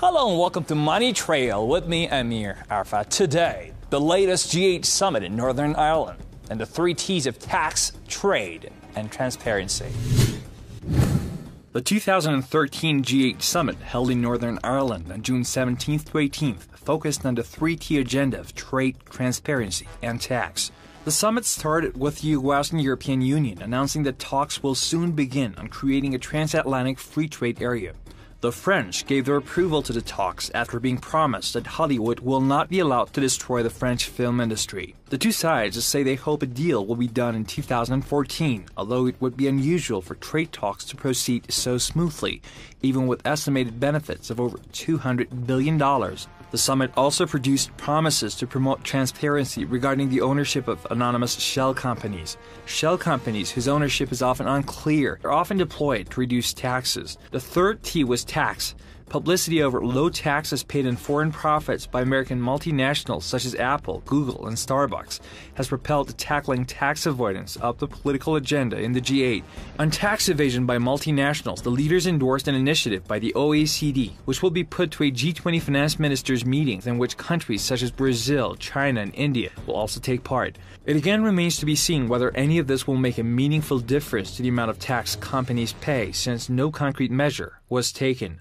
Hello and welcome to Money Trail with me, Amir Arafat. Today, the latest G8 summit in Northern Ireland and the 3 T's of tax, trade, and transparency. The 2013 G8 summit held in Northern Ireland on June 17th to 18th focused on the 3T agenda of trade, transparency, and tax. The summit started with the US and European Union announcing that talks will soon begin on creating a transatlantic free trade area. The French gave their approval to the talks after being promised that Hollywood will not be allowed to destroy the French film industry. The two sides say they hope a deal will be done in 2014, although it would be unusual for trade talks to proceed so smoothly, even with estimated benefits of over $200 billion. The summit also produced promises to promote transparency regarding the ownership of anonymous shell companies. Shell companies whose ownership is often unclear are often deployed to reduce taxes. The third T was tax. Publicity over low taxes paid in foreign profits by American multinationals such as Apple, Google, and Starbucks has propelled tackling tax avoidance up the political agenda in the G8. On tax evasion by multinationals, the leaders endorsed an initiative by the OECD, which will be put to a G20 finance ministers meeting in which countries such as Brazil, China, and India will also take part. It again remains to be seen whether any of this will make a meaningful difference to the amount of tax companies pay, since no concrete measure was taken.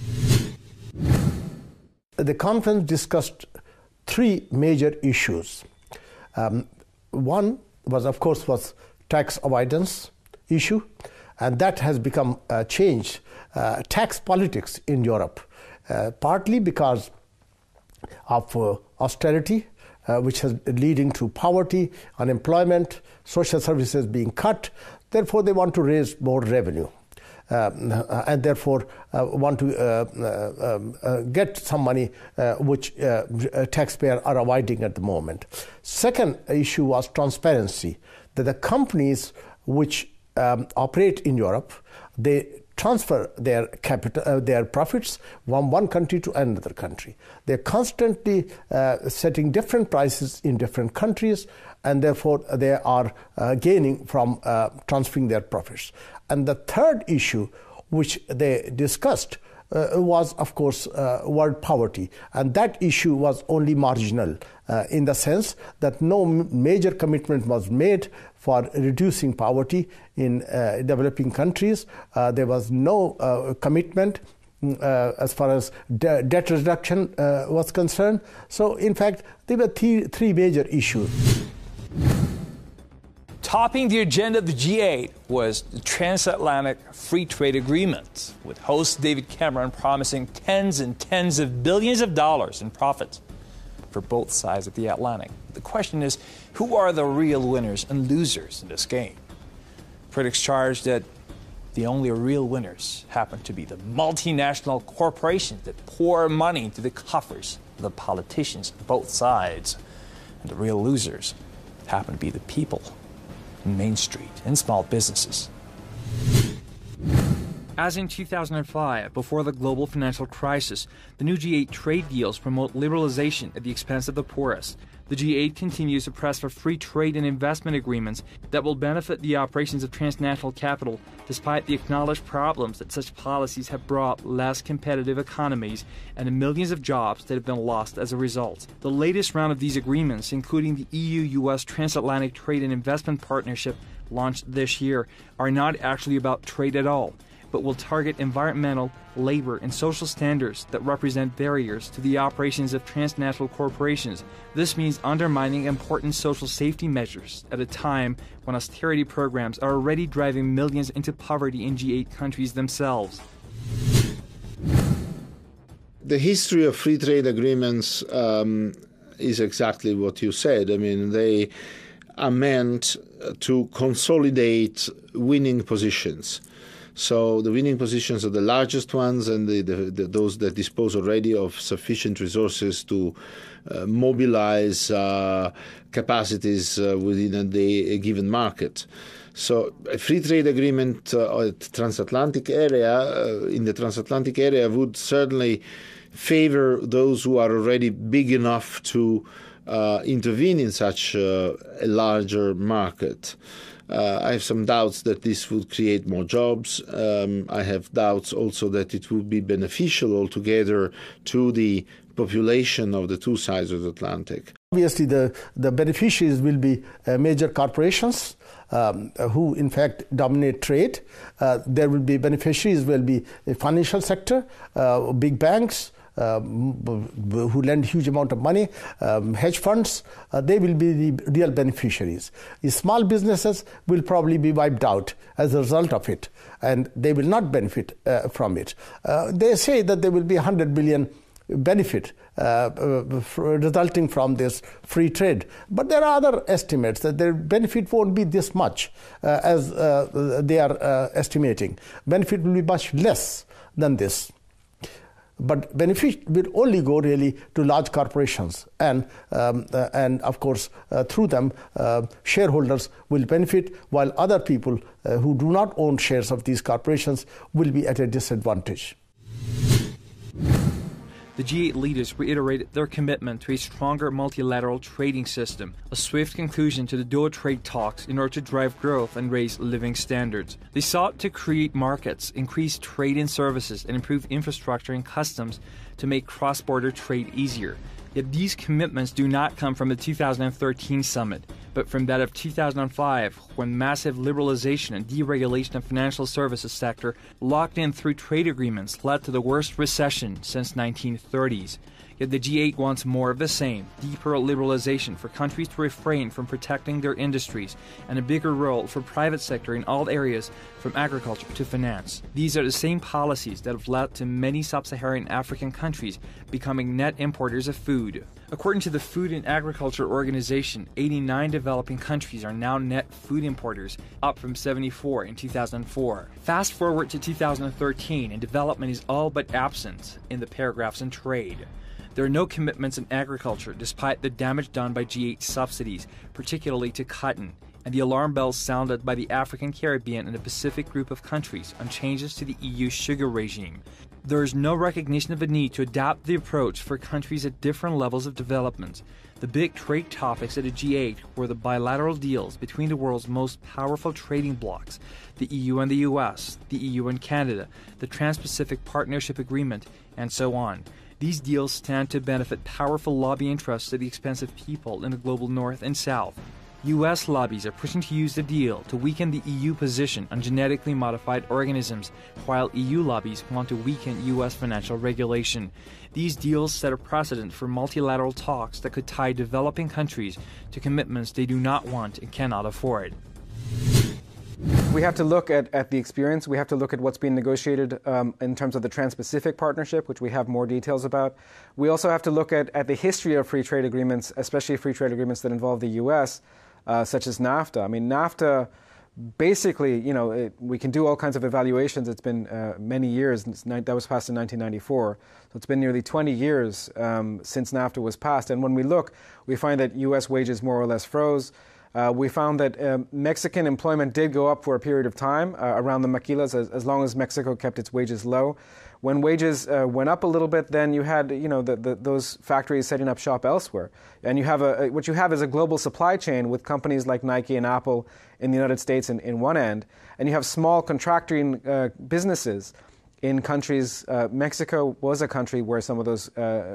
The conference discussed 3 major issues. One was, of course, tax avoidance issue, and that has become changed. Tax politics in Europe, partly because of austerity, which is leading to poverty, unemployment, social services being cut. Therefore, they want to raise more revenue. And therefore want to get some money which taxpayers are avoiding at the moment. Second issue was transparency, that the companies which operate in Europe, they transfer their capital, their profits from one country to another country. They're constantly setting different prices in different countries, and therefore they are gaining from transferring their profits. And the third issue which they discussed was, of course, world poverty. And that issue was only marginal in the sense that no major commitment was made for reducing poverty in developing countries. There was no commitment as far as debt reduction was concerned. So, in fact, there were 3 major issues. Topping the agenda of the G8 was the transatlantic free trade agreement, with host David Cameron promising tens and tens of billions of dollars in profits for both sides of the Atlantic. The question is, who are the real winners and losers in this game? Critics charge that the only real winners happen to be the multinational corporations that pour money into the coffers of the politicians on both sides. And the real losers happen to be the people in Main Street and small businesses. As in 2005, before the global financial crisis, the new G8 trade deals promote liberalization at the expense of the poorest. The G8 continues to press for free trade and investment agreements that will benefit the operations of transnational capital, despite the acknowledged problems that such policies have brought less competitive economies and the millions of jobs that have been lost as a result. The latest round of these agreements, including the EU-US Transatlantic Trade and Investment Partnership launched this year, are not actually about trade at all, but will target environmental, labor, and social standards that represent barriers to the operations of transnational corporations. This means undermining important social safety measures at a time when austerity programs are already driving millions into poverty in G8 countries themselves. The history of free trade agreements is exactly what you said. I mean, they are meant to consolidate winning positions. So the winning positions are the largest ones and those that dispose already of sufficient resources to mobilize capacities within a given market. So a free trade agreement in the transatlantic area would certainly favor those who are already big enough to intervene in such a larger market. I have some doubts that this would create more jobs. I have doubts also that it would be beneficial altogether to the population of the two sides of the Atlantic. Obviously, the beneficiaries will be major corporations who, in fact, dominate trade. There will be beneficiaries will be the financial sector, big banks, who lend huge amount of money, hedge funds, they will be the real beneficiaries. The small businesses will probably be wiped out as a result of it, and they will not benefit from it. They say that there will be 100 billion benefit resulting from this free trade. But there are other estimates that their benefit won't be this much as they are estimating. Benefit will be much less than this. But benefit will only go really to large corporations, and of course through them shareholders will benefit, while other people who do not own shares of these corporations will be at a disadvantage. The G8 leaders reiterated their commitment to a stronger multilateral trading system, a swift conclusion to the Doha trade talks in order to drive growth and raise living standards. They sought to create markets, increase trade in services, and improve infrastructure and customs to make cross-border trade easier. Yet these commitments do not come from the 2013 summit, but from that of 2005, when massive liberalization and deregulation of financial services sector locked in through trade agreements led to the worst recession since 1930s. Yet the G8 wants more of the same, deeper liberalization for countries to refrain from protecting their industries, and a bigger role for private sector in all areas from agriculture to finance. These are the same policies that have led to many sub-Saharan African countries becoming net importers of food. According to the Food and Agriculture Organization, 89 developing countries are now net food importers, up from 74 in 2004. Fast forward to 2013, and development is all but absent in the paragraphs on trade. There are no commitments in agriculture, despite the damage done by G8 subsidies, particularly to cotton, and the alarm bells sounded by the African, Caribbean, and the Pacific group of countries on changes to the EU sugar regime. There is no recognition of a need to adapt the approach for countries at different levels of development. The big trade topics at the G8 were the bilateral deals between the world's most powerful trading blocs, the EU and the US, the EU and Canada, the Trans-Pacific Partnership Agreement, and so on. These deals stand to benefit powerful lobby interests at the expense of people in the global north and south. U.S. lobbies are pushing to use the deal to weaken the EU position on genetically modified organisms, while EU lobbies want to weaken U.S. financial regulation. These deals set a precedent for multilateral talks that could tie developing countries to commitments they do not want and cannot afford. We have to look at the experience. We have to look at what's being negotiated in terms of the Trans-Pacific Partnership, which we have more details about. We also have to look at the history of free trade agreements, especially free trade agreements that involve the U.S., such as NAFTA. I mean, NAFTA, basically, we can do all kinds of evaluations. It's been many years. That was passed in 1994. So it's been nearly 20 years since NAFTA was passed. And when we look, we find that U.S. wages more or less froze. We found that Mexican employment did go up for a period of time around the maquilas, as long as Mexico kept its wages low. When wages went up a little bit, then you had those factories setting up shop elsewhere, and you have what you have is a global supply chain with companies like Nike and Apple in the United States in one end, and you have small contracting businesses in countries. Mexico was a country where some of those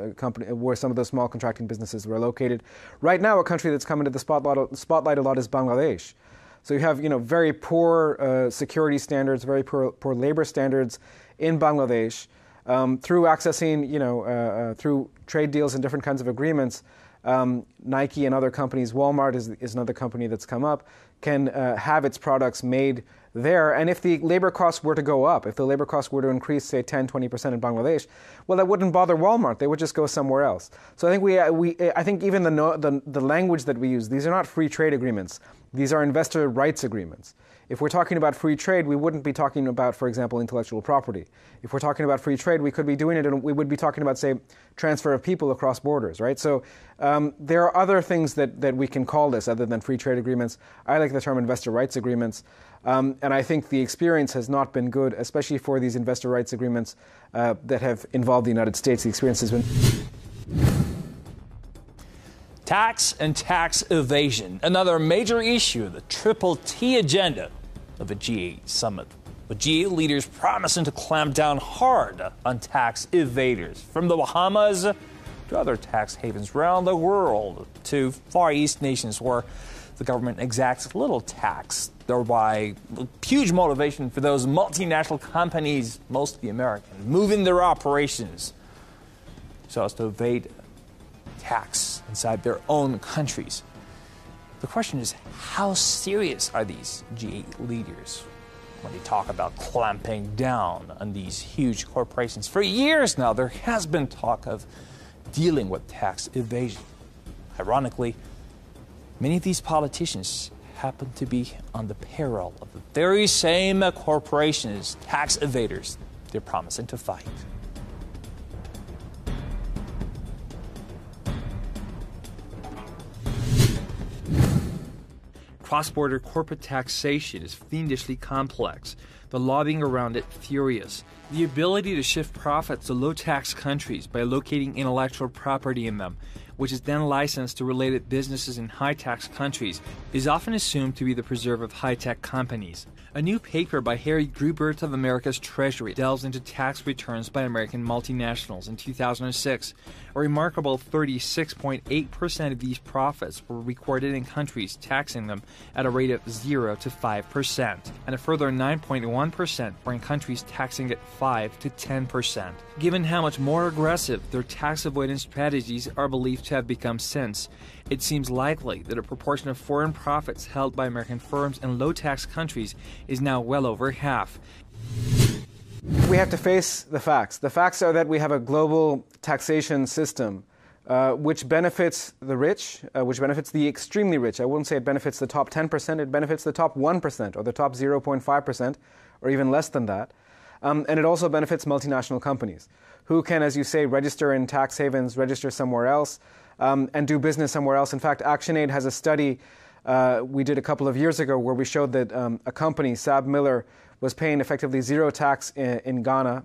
small contracting businesses were located. Right now, a country that's come into the spotlight a lot is Bangladesh. So you have very poor security standards, very poor labor standards in Bangladesh. Through accessing through trade deals and different kinds of agreements, Nike and other companies, Walmart is another company that's come up, can have its products made there. And if the labor costs were to go up, if the labor costs were to increase, say, 10, 20% in Bangladesh, well, that wouldn't bother Walmart. They would just go somewhere else. So I think I think even the language that we use, these are not free trade agreements. These are investor rights agreements. If we're talking about free trade, we wouldn't be talking about, for example, intellectual property. If we're talking about free trade, we could be doing it, and we would be talking about, say, transfer of people across borders, right? So there are other things that we can call this other than free trade agreements. I like the term investor rights agreements, and I think the experience has not been good, especially for these investor rights agreements that have involved the United States. The experience has been... Tax and tax evasion, another major issue of the Triple T agenda of the G8 summit, with G8 leaders promising to clamp down hard on tax evaders, from the Bahamas to other tax havens around the world, to Far East nations where the government exacts little tax, thereby huge motivation for those multinational companies, mostly American, moving their operations so as to evade tax inside their own countries. The question is, how serious are these G8 leaders when they talk about clamping down on these huge corporations? For years now, there has been talk of dealing with tax evasion. Ironically, many of these politicians happen to be on the payroll of the very same corporations, tax evaders, they're promising to fight. Cross-border corporate taxation is fiendishly complex, the lobbying around it furious. The ability to shift profits to low-tax countries by locating intellectual property in them, which is then licensed to related businesses in high-tax countries, is often assumed to be the preserve of high-tech companies. A new paper by Harry Grubert of America's Treasury delves into tax returns by American multinationals in 2006. A remarkable 36.8% of these profits were recorded in countries taxing them at a rate of 0 to 5%, and a further 9.1% were in countries taxing at 5 to 10%. Given how much more aggressive their tax avoidance strategies are believed to have become since, it seems likely that a proportion of foreign profits held by American firms in low-tax countries is now well over half. We have to face the facts. The facts are that we have a global taxation system which benefits the rich, which benefits the extremely rich. I wouldn't say it benefits the top 10%, it benefits the top 1% or the top 0.5% or even less than that. And it also benefits multinational companies who can, as you say, register in tax havens, register somewhere else, and do business somewhere else. In fact, ActionAid has a study we did a couple of years ago where we showed that a company, SABMiller, was paying effectively zero tax in Ghana,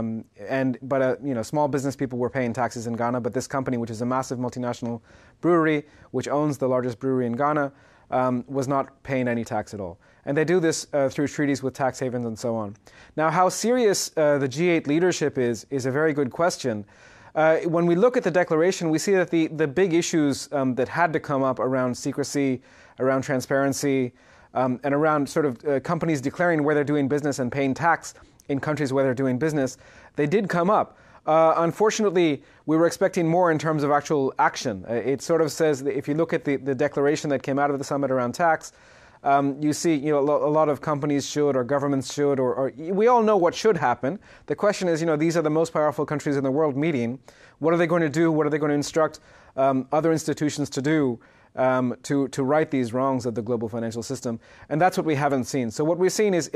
but small business people were paying taxes in Ghana. But this company, which is a massive multinational brewery, which owns the largest brewery in Ghana, was not paying any tax at all. And they do this through treaties with tax havens and so on. Now, how serious the G8 leadership is a very good question. When we look at the declaration, we see that the big issues that had to come up around secrecy, around transparency, and around sort of companies declaring where they're doing business and paying tax in countries where they're doing business, they did come up. Unfortunately, we were expecting more in terms of actual action. It sort of says that if you look at the declaration that came out of the summit around tax, you see, a lot of companies should, or governments should, or we all know what should happen. The question is, these are the most powerful countries in the world meeting. What are they going to do? What are they going to instruct other institutions to do to right these wrongs of the global financial system? And that's what we haven't seen. So what we've seen is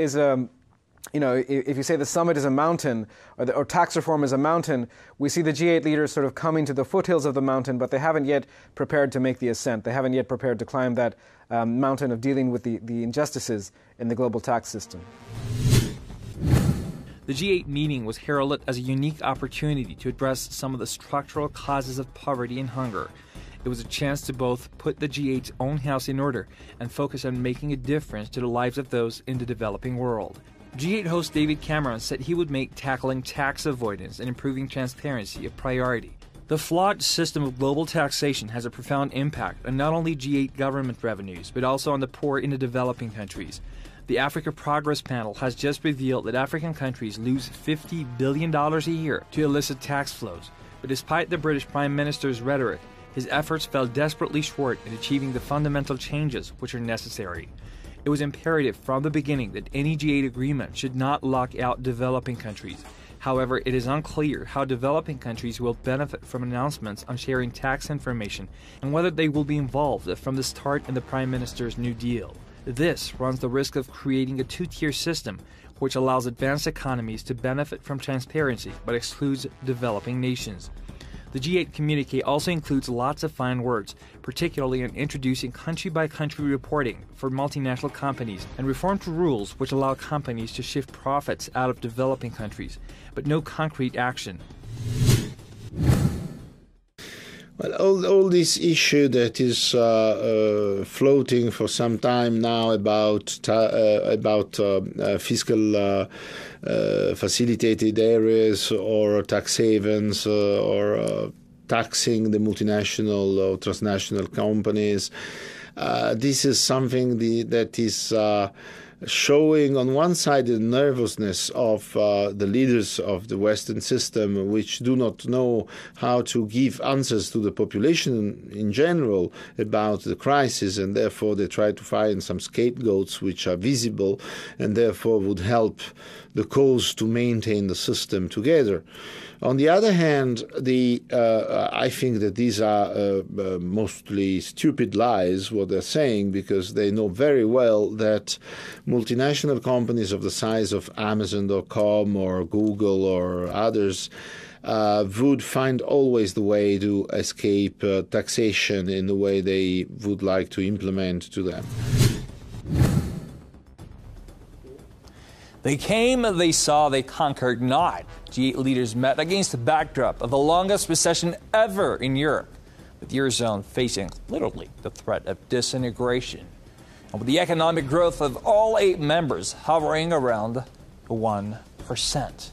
if you say the summit is a mountain or tax reform is a mountain, we see the G8 leaders sort of coming to the foothills of the mountain, but they haven't yet prepared to make the ascent. They haven't yet prepared to climb that mountain of dealing with the injustices in the global tax system. The G8 meeting was heralded as a unique opportunity to address some of the structural causes of poverty and hunger. It was a chance to both put the G8's own house in order and focus on making a difference to the lives of those in the developing world. G8 host David Cameron said he would make tackling tax avoidance and improving transparency a priority. The flawed system of global taxation has a profound impact on not only G8 government revenues, but also on the poor in the developing countries. The Africa Progress Panel has just revealed that African countries lose $50 billion a year to illicit tax flows. But despite the British Prime Minister's rhetoric, his efforts fell desperately short in achieving the fundamental changes which are necessary. It was imperative from the beginning that any G8 agreement should not lock out developing countries. However, it is unclear how developing countries will benefit from announcements on sharing tax information and whether they will be involved from the start in the Prime Minister's New Deal. This runs the risk of creating a two-tier system which allows advanced economies to benefit from transparency but excludes developing nations. The G8 communique also includes lots of fine words, particularly in introducing country-by-country reporting for multinational companies and reform to rules which allow companies to shift profits out of developing countries, but no concrete action. Well, all this issue that is floating for some time now about fiscal facilitated areas or tax havens or taxing the multinational or transnational companies, this is something that is showing on one side the nervousness of the leaders of the Western system, which do not know how to give answers to the population in general about the crisis, and therefore they try to find some scapegoats which are visible and therefore would help the cause to maintain the system together. On the other hand, I think that these are mostly stupid lies, what they're saying, because they know very well that multinational companies of the size of Amazon.com or Google or others would find always the way to escape taxation in the way they would like to implement to them. They came, they saw, they conquered not. G8 leaders met against the backdrop of the longest recession ever in Europe, with the Eurozone facing literally the threat of disintegration, and with the economic growth of all 8 members hovering around 1%.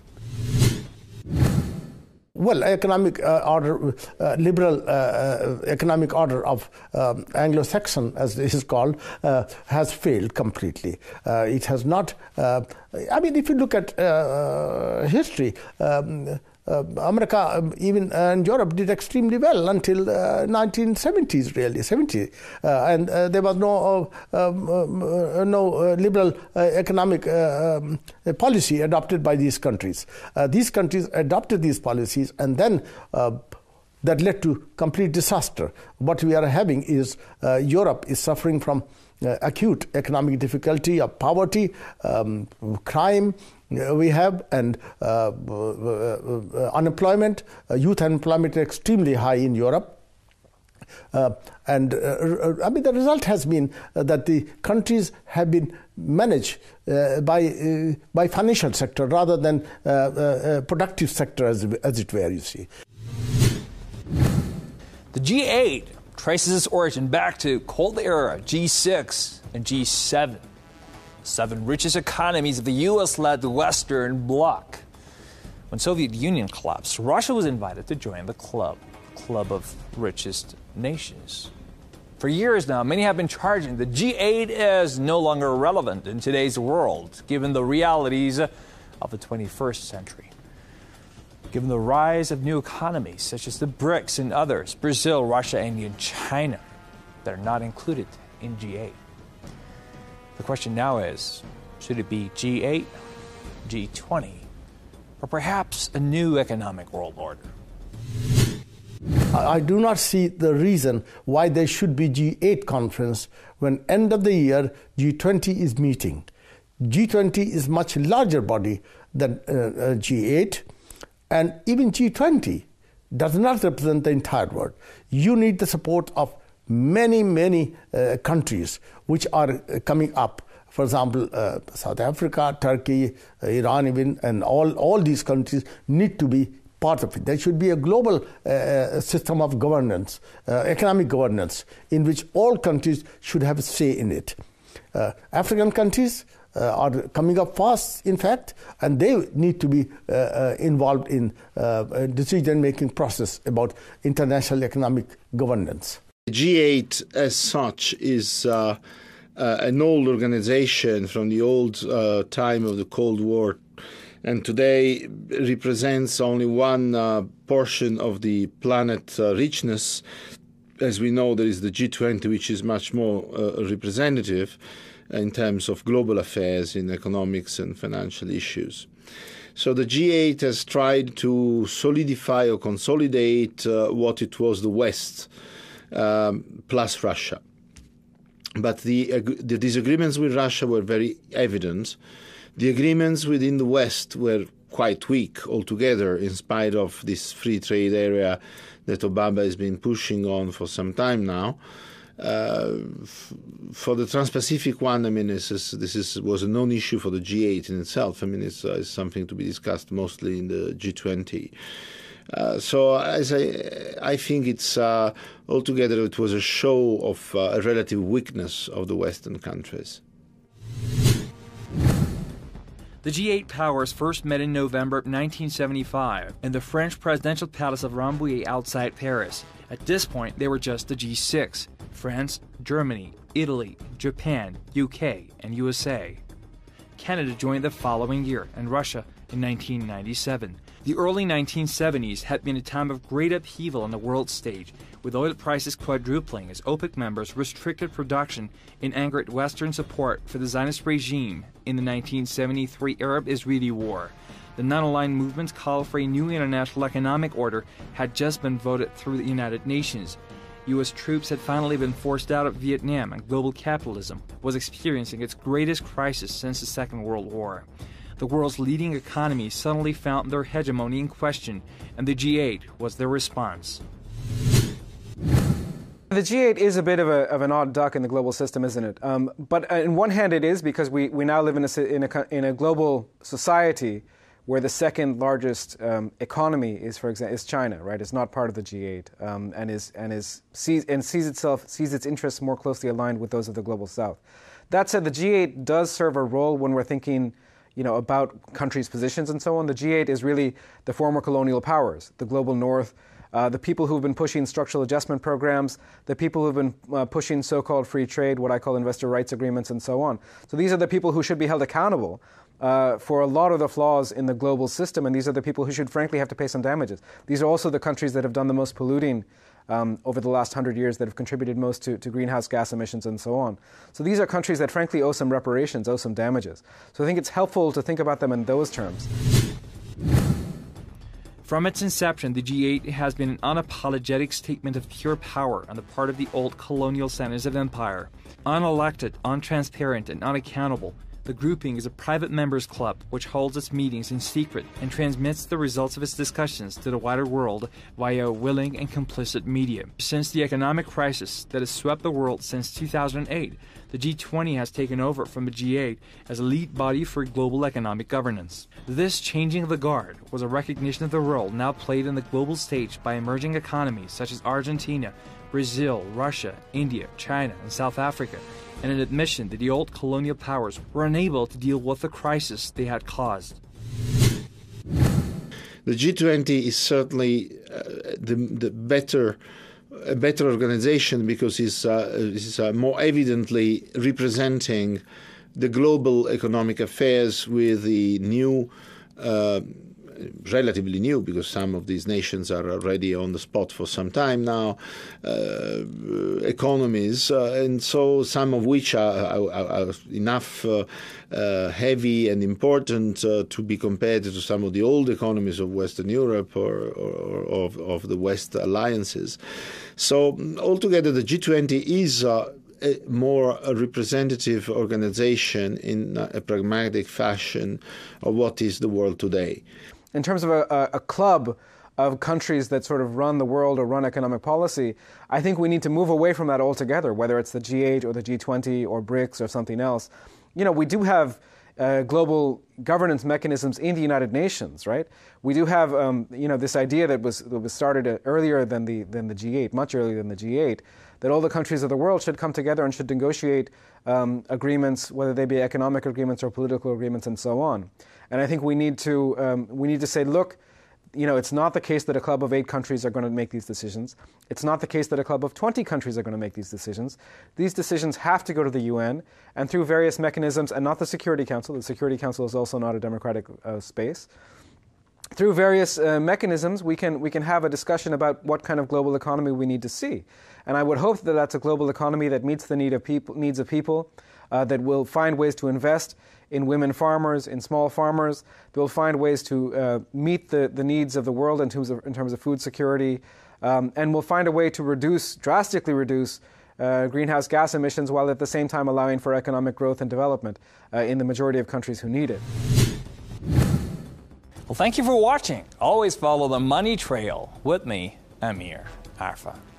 Well, economic order, liberal economic order of Anglo-Saxon, as this is called, has failed completely. It has not. If you look at history, America, even and Europe, did extremely well until 1970s, really, 70s, and there was no liberal economic policy adopted by these countries. These countries adopted these policies, and then that led to complete disaster. What we are having is Europe is suffering from acute economic difficulty, of poverty, crime. We have, and unemployment, youth unemployment is extremely high in Europe. The result has been that the countries have been managed by financial sector rather than productive sector, as it were, you see. The G8 traces its origin back to Cold Era G6 and G7. 7 richest economies of the U.S.-led Western Bloc. When Soviet Union collapsed, Russia was invited to join the club of richest nations. For years now, many have been charging the G8 is no longer relevant in today's world, given the realities of the 21st century. Given the rise of new economies, such as the BRICS and others, Brazil, Russia, India, and China, that are not included in G8. The question now is, should it be G8, G20, or perhaps a new economic world order? I do not see the reason why there should be G8 conference when end of the year G20 is meeting. G20 is much larger body than G8, and even G20 does not represent the entire world. You need the support of many countries which are coming up. For example, South Africa, Turkey, Iran even, and all these countries need to be part of it. There should be a global system of governance, economic governance, in which all countries should have a say in it. African countries are coming up fast, in fact, and they need to be involved in decision-making process about international economic governance. G8 as such is an old organization from the old time of the Cold War, and today represents only one portion of the planet richness. As we know, there is the G20, which is much more representative in terms of global affairs in economics and financial issues. So the G8 has tried to solidify or consolidate what it was the West plus Russia. But the disagreements with Russia were very evident. The agreements within the West were quite weak altogether, in spite of this free trade area that Obama has been pushing on for some time now. For the Trans-Pacific one, this was a non-issue for the G8 in itself. It's something to be discussed mostly in the G20. So I think it's altogether it was a show of a relative weakness of the Western countries. The G8 powers first met in November 1975 in the French presidential palace of Rambouillet outside Paris. At this point, they were just the G6: France, Germany, Italy, Japan, UK, and USA. Canada joined the following year, and Russia in 1997. The early 1970s had been a time of great upheaval on the world stage, with oil prices quadrupling as OPEC members restricted production in anger at Western support for the Zionist regime in the 1973 Arab-Israeli War. The non-aligned movement's call for a new international economic order had just been voted through the United Nations. U.S. troops had finally been forced out of Vietnam, and global capitalism was experiencing its greatest crisis since the Second World War. The world's leading economies suddenly found their hegemony in question, and the G8 was their response. The G8 is a bit of an odd duck in the global system, isn't it? But on one hand, it is because we now live in a global society where the second largest economy is, for example, is China, right? It's not part of the G8, and sees its interests more closely aligned with those of the global South. That said, the G8 does serve a role when we're thinking, about countries' positions and so on. The G8 is really the former colonial powers, the global North, the people who've been pushing structural adjustment programs, the people who've been pushing so-called free trade, what I call investor rights agreements, and so on. So these are the people who should be held accountable for a lot of the flaws in the global system, and these are the people who should frankly have to pay some damages. These are also the countries that have done the most polluting over the last 100 years, that have contributed most to greenhouse gas emissions and so on. So these are countries that frankly owe some reparations, owe some damages. So I think it's helpful to think about them in those terms. From its inception, the G8 has been an unapologetic statement of pure power on the part of the old colonial centers of empire. Unelected, untransparent, and unaccountable, the grouping is a private members club which holds its meetings in secret and transmits the results of its discussions to the wider world via willing and complicit media. Since the economic crisis that has swept the world since 2008, the G20 has taken over from the G8 as a lead body for global economic governance. This changing of the guard was a recognition of the role now played in the global stage by emerging economies such as Argentina, Brazil, Russia, India, China, and South Africa, and an admission that the old colonial powers were unable to deal with the crisis they had caused. The G20 is certainly a better organization because it's more evidently representing the global economic affairs with the new, relatively new, because some of these nations are already on the spot for some time now, economies, and so some of which are enough heavy and important to be compared to some of the old economies of Western Europe or of the West alliances. So altogether, the G20 is a more representative organization in a pragmatic fashion of what is the world today. In terms of a club of countries that sort of run the world or run economic policy, I think we need to move away from that altogether, whether it's the G8 or the G20 or BRICS or something else. We do have global governance mechanisms in the United Nations, right? We do have, this idea that was started earlier than the G8, much earlier than the G8, that all the countries of the world should come together and should negotiate agreements, whether they be economic agreements or political agreements, and so on. And I think we need to say, look, it's not the case that a club of 8 countries are going to make these decisions. It's not the case that a club of 20 countries are going to make these decisions. These decisions have to go to the UN, and through various mechanisms, and not the Security Council. The Security Council is also not a democratic space. Through various mechanisms, we can have a discussion about what kind of global economy we need to see. And I would hope that that's a global economy that meets the needs of people, that will find ways to invest in women farmers, in small farmers. They'll find ways to meet the needs of the world in terms of food security, and will find a way to drastically reduce greenhouse gas emissions, while at the same time allowing for economic growth and development in the majority of countries who need it. Well, thank you for watching. Always follow the money trail with me, Amir Arfa.